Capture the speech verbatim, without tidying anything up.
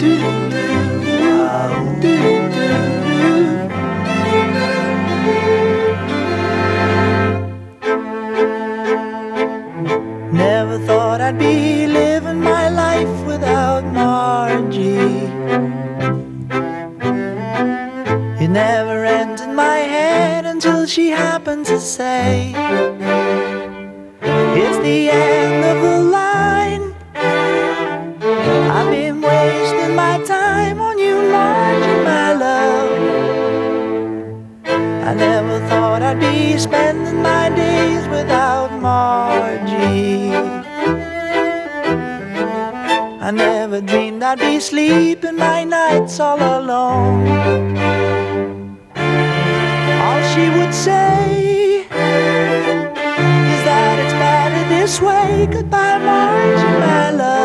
Never thought I'd be living my life without Margie. It never entered my head until she happened to say, it's the end of the line. I've been wasting my time on you, Margie, my love. I never thought I'd be spending my days without Margie. I never dreamed I'd be sleeping my nights all alone. All she would say is that it's better this way. Goodbye, Margie, my love.